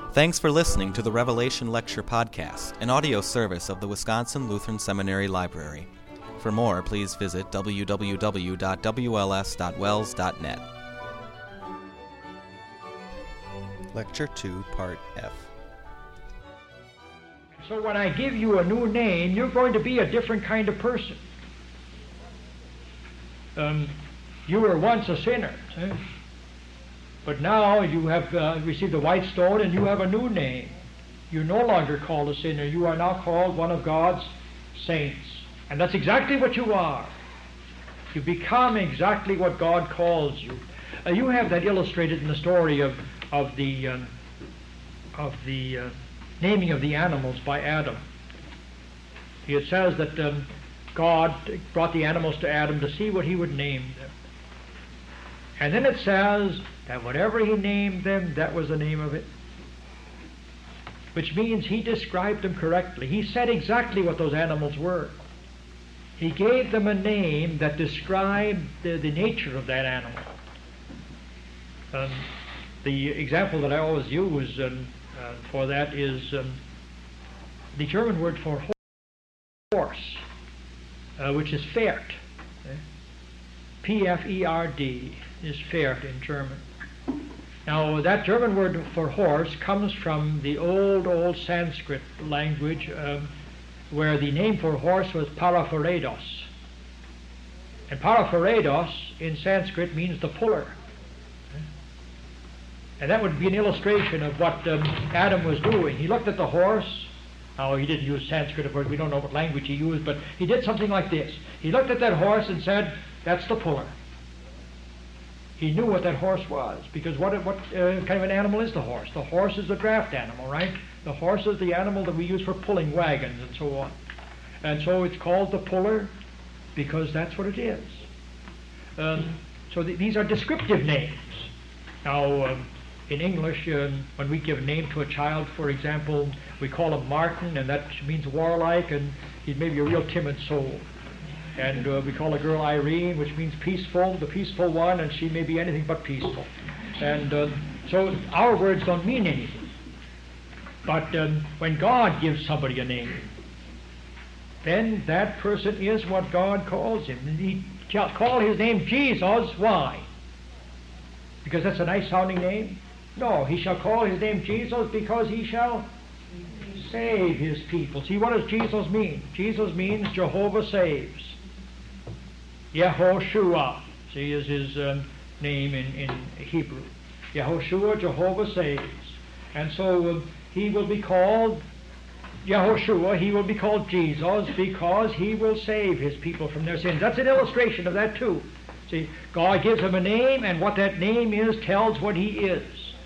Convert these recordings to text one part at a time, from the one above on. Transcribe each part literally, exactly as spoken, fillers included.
Thanks for listening to the Revelation Lecture Podcast, an audio service of the Wisconsin Lutheran Seminary Library. For more, please visit w w w dot w l s dot wells dot net. Lecture two, Part F. So when I give you a new name, you're going to be a different kind of person. Um, you were once a sinner, eh? But now you have uh, received the white stone and you have a new name. You're no longer called a sinner. You are now called one of God's saints. And that's exactly what you are. You become exactly what God calls you. Uh, you have that illustrated in the story of, of the, um, of the uh, naming of the animals by Adam. It says that um, God brought the animals to Adam to see what he would name them. And then it says that whatever he named them, that was the name of it. Which means he described them correctly. He said exactly what those animals were. He gave them a name that described the, the nature of that animal. Um, the example that I always use um, uh, for that is um, the German word for horse, uh, which is Pferd. Okay? P F E R D is Pferd in German. Now, that German word for horse comes from the old, old Sanskrit language uh, where the name for horse was Paraphoredos. And Paraphoredos in Sanskrit means the puller. And that would be an illustration of what um, Adam was doing. He looked at the horse. Now, he didn't use Sanskrit, of course, we don't know what language he used, but he did something like this. He looked at that horse and said, "That's the puller." He knew what that horse was, because what, what uh, kind of an animal is the horse? The horse is the draft animal, right? The horse is the animal that we use for pulling wagons and so on. And so it's called the puller because that's what it is. Um, so th- these are descriptive names. Now, um, in English, um, when we give a name to a child, for example, we call him Martin, and that means warlike, and he's maybe a real timid soul. And uh, we call a girl Irene, which means peaceful, the peaceful one, and she may be anything but peaceful. And uh, so our words don't mean anything. But um, when God gives somebody a name, then that person is what God calls him. And he shall call his name Jesus. Why? Because that's a nice sounding name? No, he shall call his name Jesus because he shall save his people. See, what does Jesus mean? Jesus means Jehovah saves. Yehoshua, see, is his um, name in, in Hebrew. Yehoshua, Jehovah saves. And so um, he will be called Yehoshua, he will be called Jesus because he will save his people from their sins. That's an illustration of that too. See, God gives him a name, and what that name is tells what he is.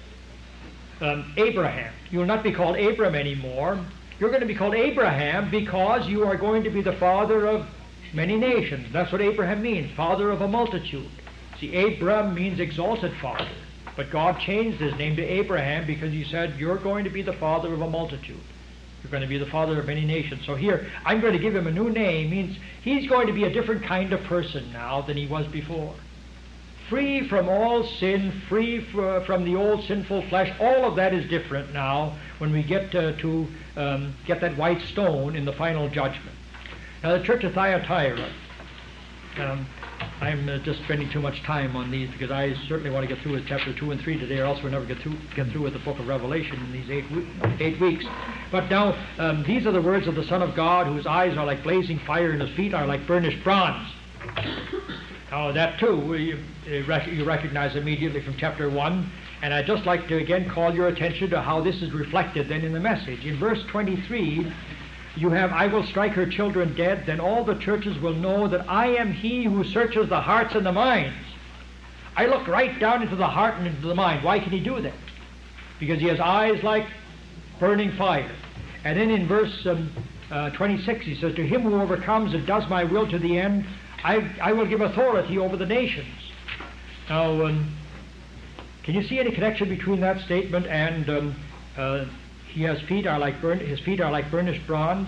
Um, Abraham. You will not be called Abram anymore. You're going to be called Abraham because you are going to be the father of many nations. That's what Abraham means, father of a multitude. See, Abram means exalted father. But God changed his name to Abraham because he said, you're going to be the father of a multitude. You're going to be the father of many nations. So here, I'm going to give him a new name. Means he's going to be a different kind of person now than he was before. Free from all sin, free f- from the old sinful flesh. All of that is different now when we get uh, to um, get that white stone in the final judgment. Now, the church of Thyatira, um, I'm uh, just spending too much time on these because I certainly want to get through with chapter two and three today, or else we'll never get through, get through with the book of Revelation in these eight, we- eight weeks. But now, um, these are the words of the Son of God, whose eyes are like blazing fire and his feet are like burnished bronze. Now, that too, you, you recognize immediately from chapter one. And I'd just like to again call your attention to how this is reflected then in the message. In verse twenty-three, you have, I will strike her children dead, then all the churches will know that I am he who searches the hearts and the minds. I look right down into the heart and into the mind. Why can he do that? Because he has eyes like burning fire. And then in verse um, uh, twenty-six, he says, to him who overcomes and does my will to the end, I, I will give authority over the nations. Now, um, can you see any connection between that statement and um, uh, he has feet are like burn, his feet are like burnished bronze?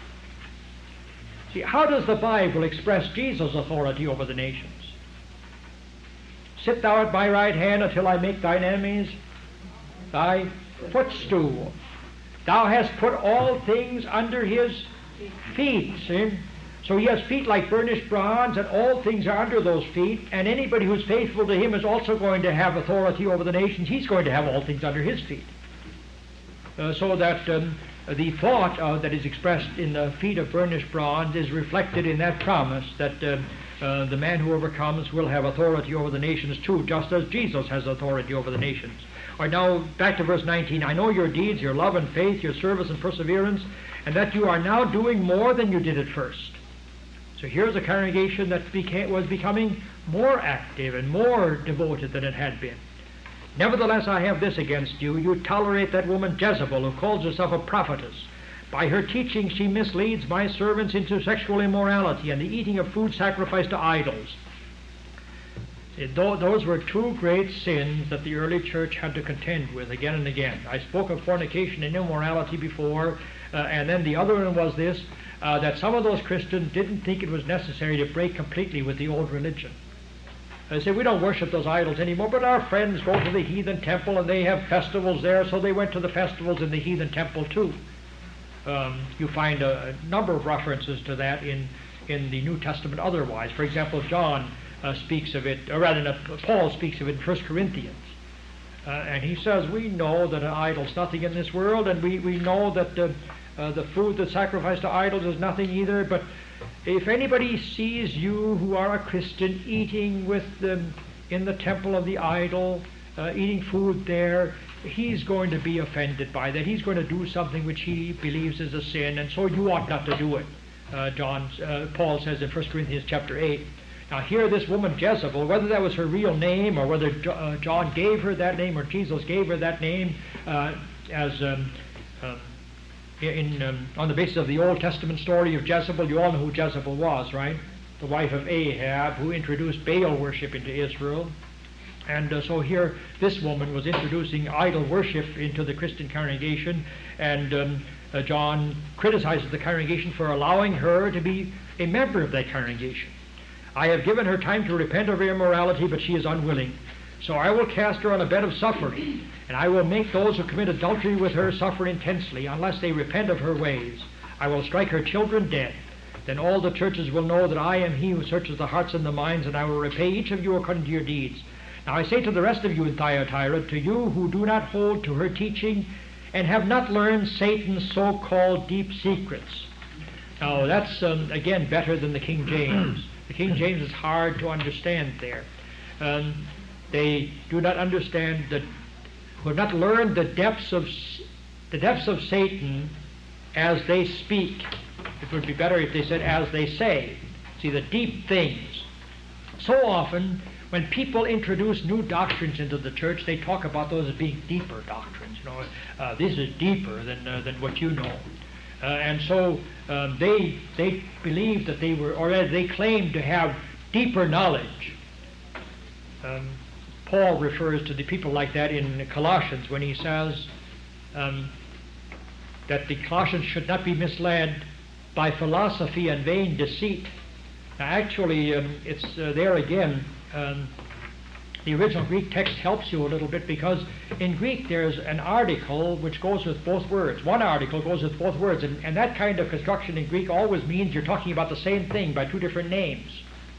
See, how does the Bible express Jesus' authority over the nations? Sit thou at my right hand until I make thine enemies thy footstool. Thou hast put all things under his feet. See? So he has feet like burnished bronze, and all things are under those feet, and anybody who's faithful to him is also going to have authority over the nations. He's going to have all things under his feet. Uh, so that um, the thought uh, that is expressed in the feet of burnished bronze is reflected in that promise that uh, uh, the man who overcomes will have authority over the nations too, just as Jesus has authority over the nations. All right, now back to verse nineteen. I know your deeds, your love and faith, your service and perseverance, and that you are now doing more than you did at first. So here's a congregation that became, was becoming more active and more devoted than it had been. Nevertheless, I have this against you. You tolerate that woman Jezebel, who calls herself a prophetess. By her teaching, she misleads my servants into sexual immorality and the eating of food sacrificed to idols. See, those were two great sins that the early church had to contend with again and again. I spoke of fornication and immorality before, uh, and then the other one was this, uh, that some of those Christians didn't think it was necessary to break completely with the old religion. They say, we don't worship those idols anymore, but our friends go to the heathen temple and they have festivals there, so they went to the festivals in the heathen temple too. Um, you find a, a number of references to that in, in the New Testament otherwise. For example, John uh, speaks of it, or rather, uh, Paul speaks of it in First Corinthians. Uh, and he says, we know that an idol's nothing in this world, and we, we know that uh, uh, the food that's sacrificed to idols is nothing either, but if anybody sees you who are a Christian eating with them in the temple of the idol, uh, eating food there, he's going to be offended by that. He's going to do something which he believes is a sin, and so you ought not to do it. Uh, John, uh, Paul says in First Corinthians chapter eight. Now here this woman Jezebel, whether that was her real name or whether jo- uh, John gave her that name or Jesus gave her that name uh, as um, um, in um, on the basis of the Old Testament story of Jezebel, you all know who Jezebel was, right? The wife of Ahab, who introduced Baal worship into Israel. And uh, so here, this woman was introducing idol worship into the Christian congregation, and um, uh, John criticizes the congregation for allowing her to be a member of that congregation. I have given her time to repent of her immorality, but she is unwilling. So I will cast her on a bed of suffering, and I will make those who commit adultery with her suffer intensely, unless they repent of her ways. I will strike her children dead. Then all the churches will know that I am he who searches the hearts and the minds, and I will repay each of you according to your deeds. Now I say to the rest of you in Thyatira, to you who do not hold to her teaching, and have not learned Satan's so-called deep secrets. Now that's, um, again, better than the King James. The King James is hard to understand there. Um, they do not understand that, who have not learned the depths of the depths of Satan as they speak. It would be better if they said as they say. See, the deep things. So often, when people introduce new doctrines into the church, they talk about those as being deeper doctrines. You know, uh, this is deeper than uh, than what you know. Uh, and so um, they they believed that they were, or they claimed to have deeper knowledge. Um, Paul refers to the people like that in Colossians when he says um, that the Colossians should not be misled by philosophy and vain deceit. Now actually, um, it's uh, there again, um, the original Greek text helps you a little bit, because in Greek there's an article which goes with both words. One article goes with both words, and, and that kind of construction in Greek always means you're talking about the same thing by two different names.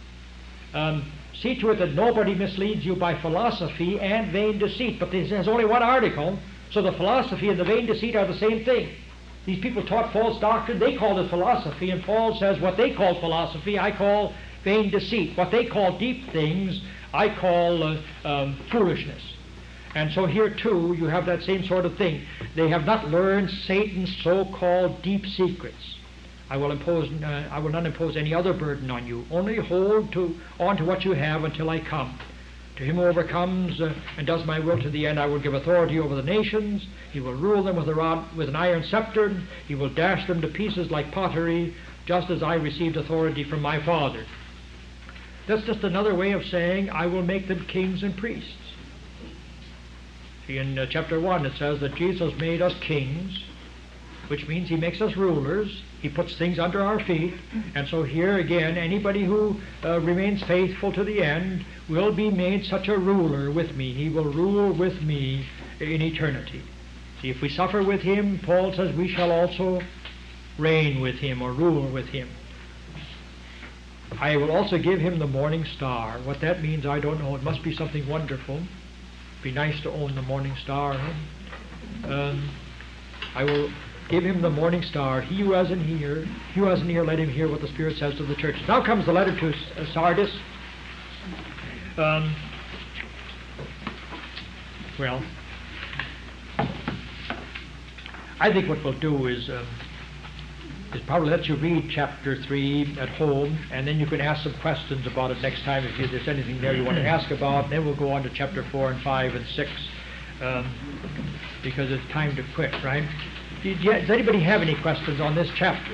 Um, see to it that nobody misleads you by philosophy and vain deceit, but there's only one article, so the philosophy and the vain deceit are the same thing. These people taught false doctrine, they called it philosophy, and Paul says what they call philosophy, I call vain deceit. What they call deep things, I call uh, um, foolishness. And so here too, you have that same sort of thing. They have not learned Satan's so-called deep secrets. I will impose. Uh, I will not impose any other burden on you. Only hold to on to what you have until I come. To him who overcomes uh, and does my will to the end, I will give authority over the nations. He will rule them with a rod, with an iron scepter. He will dash them to pieces like pottery, just as I received authority from my Father. That's just another way of saying, I will make them kings and priests. See, in uh, chapter one it says that Jesus made us kings, which means he makes us rulers. He puts things under our feet. And so here again, anybody who uh, remains faithful to the end will be made such a ruler with me. He will rule with me in eternity. See, if we suffer with him, Paul says, we shall also reign with him or rule with him. I will also give him the morning star. What that means, I don't know. It must be something wonderful. Be nice to own the morning star. Huh? Um, I will give him the morning star. He who has an ear, he who has an ear, let him hear what the Spirit says to the churches. Now comes the letter to uh, Sardis. Um, well, I think what we'll do is, um, is probably let you read chapter three at home, and then you can ask some questions about it next time if you, there's anything there you want to ask about. And then we'll go on to chapter four and five and six, um, because it's time to quit, right? Do you, does anybody have any questions on this chapter?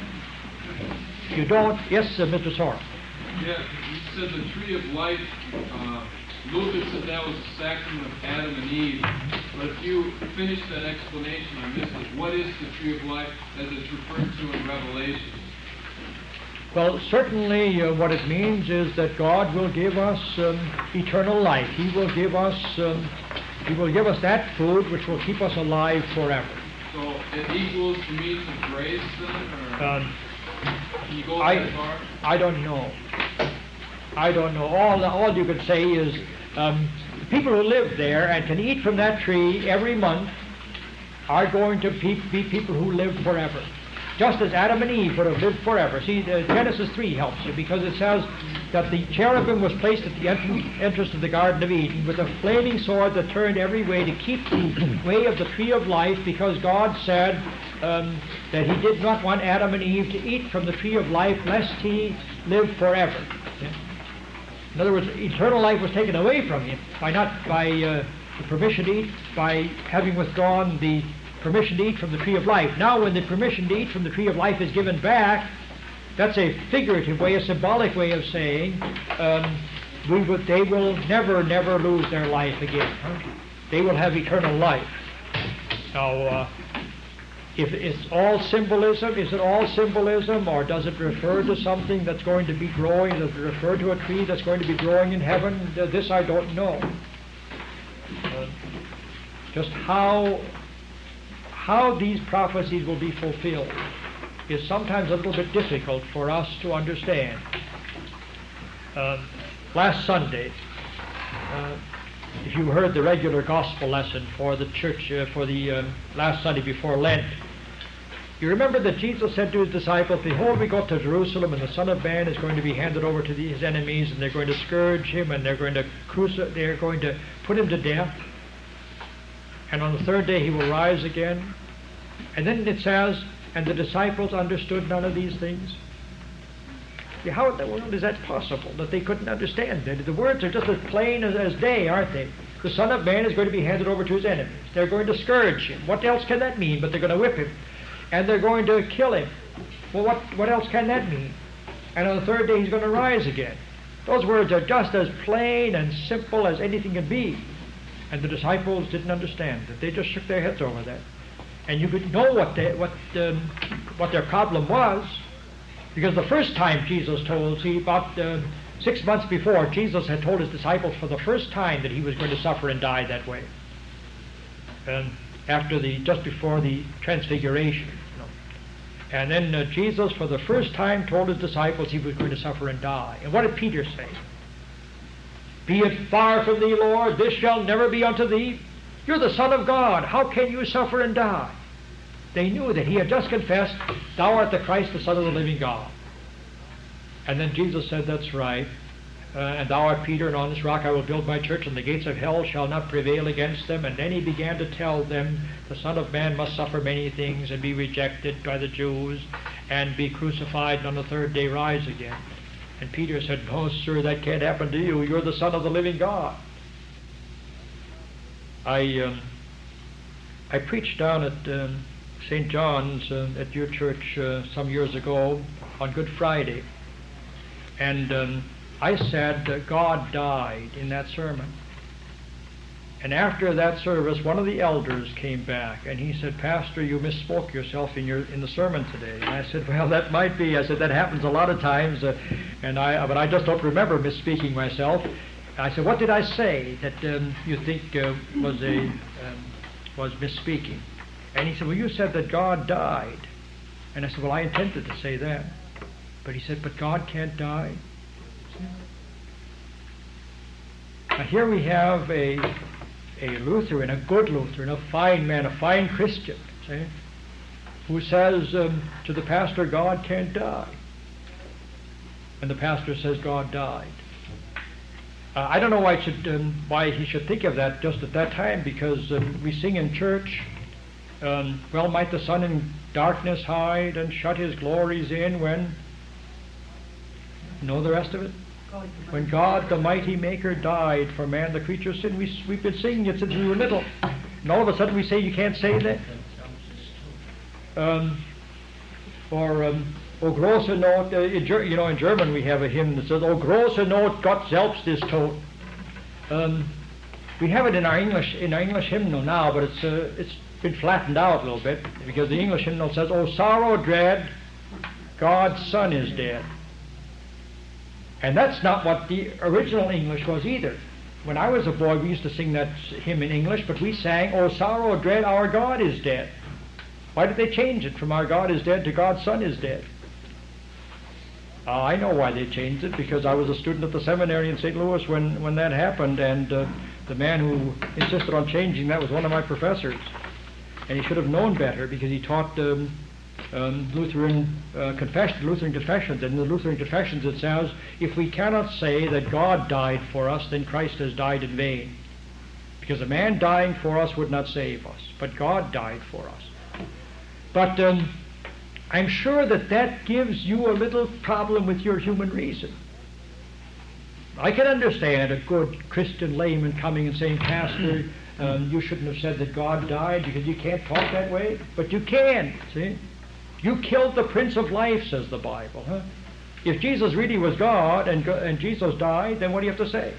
If you don't, yes, uh, Mister Sorrell. Yeah, you said the tree of life. Uh, Luther said that was the sacrament of Adam and Eve. But if you finish that explanation, I missed it. What is the tree of life as it's referred to in Revelation? Well, certainly uh, what it means is that God will give us um, eternal life. He will give us, um, He will give us that food which will keep us alive forever. So it equals the means of grace, then, or Um, can you go I, that far? I don't know. I don't know. All all you can say is um, the people who live there and can eat from that tree every month are going to be, be people who live forever. Just as Adam and Eve would have lived forever. See, uh, Genesis three helps you because it says that the cherubim was placed at the entrance, entrance of the Garden of Eden with a flaming sword that turned every way to keep the way of the tree of life, because God said um, that he did not want Adam and Eve to eat from the tree of life lest he live forever. Yeah? In other words, eternal life was taken away from him by not by uh, the permission to eat, by having withdrawn the permission to eat from the tree of life. Now when the permission to eat from the tree of life is given back, that's a figurative way, a symbolic way of saying um, we would, they will never, never lose their life again. Huh? They will have eternal life. Now, uh, if it's all symbolism, is it all symbolism, or does it refer to something that's going to be growing? Does it refer to a tree that's going to be growing in heaven? This I don't know. Uh, just how how these prophecies will be fulfilled is sometimes a little bit difficult for us to understand. Uh, last Sunday, uh, if you heard the regular gospel lesson for the church, uh, for the uh, last Sunday before Lent, you remember that Jesus said to his disciples, "Behold, we go to Jerusalem, and the Son of Man is going to be handed over to the, his enemies, and they're going to scourge him, and they're going to crucify, they're going to put him to death, and on the third day he will rise again." And then it says, "And the disciples understood none of these things." Yeah, how in the world is that possible, that they couldn't understand it? The words are just as plain as, as day, aren't they? The Son of Man is going to be handed over to his enemies. They're going to scourge him. What else can that mean? But they're going to whip him. And they're going to kill him. Well, what, what else can that mean? And on the third day he's going to rise again. Those words are just as plain and simple as anything can be. And the disciples didn't understand it. They just shook their heads over that. And you could know what, they, what, um, what their problem was, because the first time Jesus told, see, about uh, six months before, Jesus had told his disciples for the first time that he was going to suffer and die that way. And after the, just before the transfiguration. You know. And then uh, Jesus, for the first time, told his disciples he was going to suffer and die. And what did Peter say? "Be it far from thee, Lord, this shall never be unto thee. You're the Son of God. How can you suffer and die?" They knew that he had just confessed, "Thou art the Christ, the Son of the living God." And then Jesus said, "That's right. Uh, and thou art Peter, and on this rock I will build my church, and the gates of hell shall not prevail against them." And then he began to tell them the Son of Man must suffer many things and be rejected by the Jews and be crucified and on the third day rise again. And Peter said, "No, sir, that can't happen to you. You're the Son of the living God." I um, I preached down at um, Saint John's uh, at your church uh, some years ago on Good Friday. And um, I said that God died in that sermon. And after that service, one of the elders came back and he said, "Pastor, you misspoke yourself in your in the sermon today." And I said, "Well, that might be." I said, "That happens a lot of times, uh, and I but I just don't remember misspeaking myself." I said, "What did I say that um, you think uh, was a um, was misspeaking. And he said, well, you said that God died. And I said, well, I intended to say that. But he said, but God can't die. Now here we have a, a Lutheran, a good Lutheran, a fine man, a fine Christian, see, who says um, to the pastor, God can't die. And the pastor says, God died. Uh, I don't know why, it should, um, why he should think of that just at that time, because um, we sing in church, um, well, might the sun in darkness hide and shut his glories in when, you know the rest of it? God, when God, the mighty maker, died for man, the creature's sin. We, we've been singing it since we were little. And all of a sudden we say you can't say that. Um, or, um, O große Not, uh, in, you know, in German we have a hymn that says, O große Not, Gott selbst ist tot. Um, we have it in our English in our English hymnal now, but it's uh, it's been flattened out a little bit, because the English hymnal says, O sorrow dread, God's Son is dead. And that's not what the original English was either. When I was a boy, we used to sing that hymn in English, but we sang, O sorrow dread, our God is dead. Why did they change it from our God is dead to God's Son is dead? Uh, I know why they changed it, because I was a student at the seminary in Saint Louis when, when that happened, and uh, the man who insisted on changing that was one of my professors. And he should have known better, because he taught um, um, Lutheran, uh, confession, Lutheran confessions. And in the Lutheran confessions it says, if we cannot say that God died for us, then Christ has died in vain. Because a man dying for us would not save us, but God died for us. But um, I'm sure that that gives you a little problem with your human reason. I can understand a good Christian layman coming and saying, Pastor, um, you shouldn't have said that God died because you can't talk that way. But you can, see? You killed the Prince of Life, says the Bible. Huh? If Jesus really was God and, and Jesus died, then what do you have to say?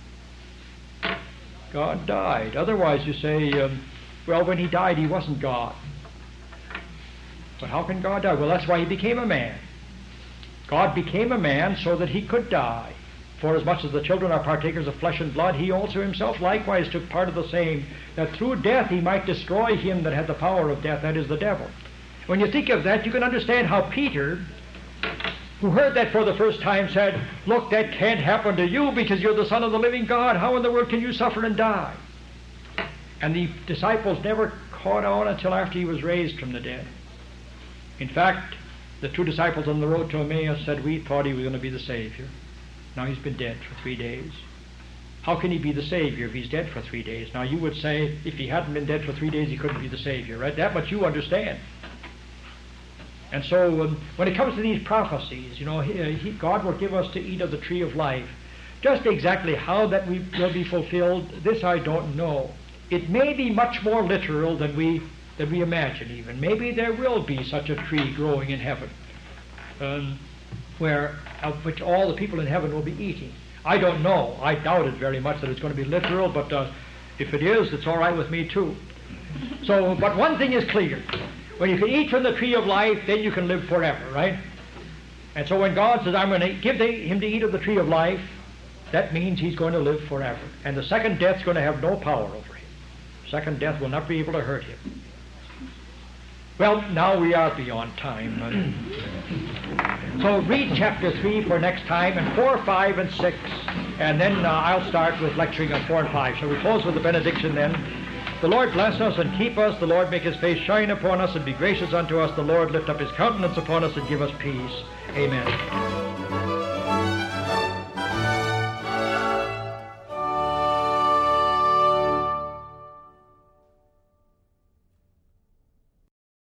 God died. Otherwise you say, um, well, when he died, he wasn't God. But how can God die? Well, that's why he became a man. God became a man so that he could die. For as much as the children are partakers of flesh and blood, he also himself likewise took part of the same, that through death he might destroy him that had the power of death, that is the devil. When you think of that, you can understand how Peter, who heard that for the first time, said, look, that can't happen to you because you're the Son of the living God. How in the world can you suffer and die? And the disciples never caught on until after he was raised from the dead. In fact, the two disciples on the road to Emmaus said, we thought he was going to be the Savior. Now he's been dead for three days. How can he be the Savior if he's dead for three days? Now you would say, if he hadn't been dead for three days, he couldn't be the Savior, right? That much you understand. And so um, when it comes to these prophecies, you know, he, he, God will give us to eat of the tree of life. Just exactly how that we, will be fulfilled, this I don't know. It may be much more literal than we than we imagine even. Maybe there will be such a tree growing in heaven, um, where of which all the people in heaven will be eating. I don't know. I doubt it very much that it's going to be literal, but uh, if it is, it's all right with me too. So, but one thing is clear. When you can eat from the tree of life, then you can live forever, right? And so when God says, I'm going to give the, him to eat of the tree of life, that means he's going to live forever. And the second death's going to have no power over him. Second death will not be able to hurt him. Well, now we are beyond time. So read chapter three for next time, and four, five, and six, and then uh, I'll start with lecturing on four and five. So we close with the benediction then. The Lord bless us and keep us. The Lord make his face shine upon us and be gracious unto us. The Lord lift up his countenance upon us and give us peace. Amen.